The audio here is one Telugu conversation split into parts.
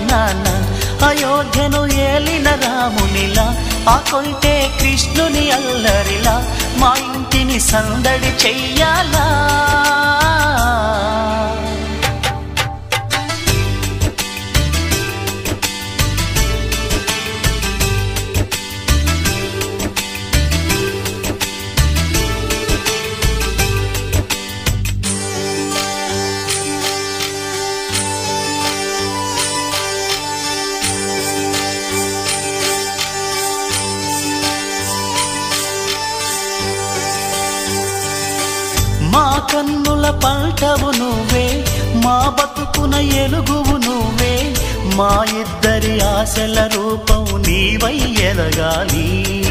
నాన్న అయోధ్యను ఏలిన రామునిలా ఆ కొంటే కృష్ణుని అల్లరిలా మా ఇంటిని సందడి చెయ్యాలా మా కన్నుల పంటవు నువ్వే మా బతుకున ఎలుగువు నువ్వే మా ఇద్దరి ఆశల రూపం నీవై ఎదగాలి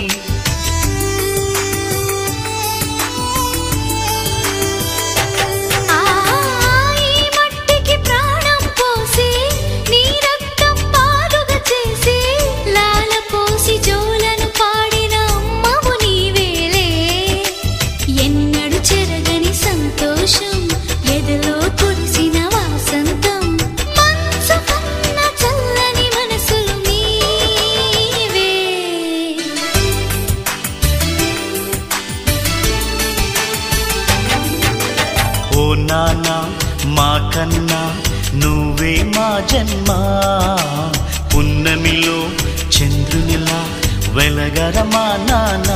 ఓ నాన్న మా కన్నా నువ్వే మా జన్మ పున్నమిలో చంద్రునిలా వెలగర మా నాన్న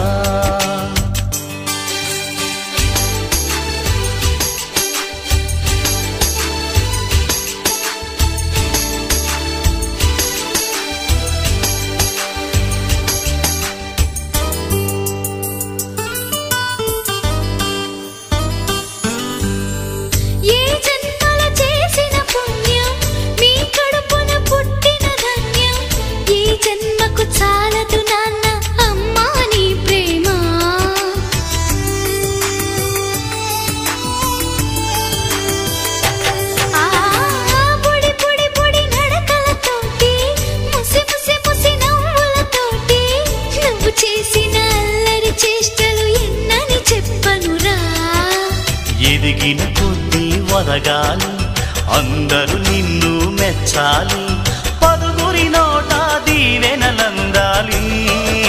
ఎదిగిన కొద్దీ వదగాలి అందరూ నిన్ను మెచ్చాలి పదుగురి నోట దీవెనలందాలి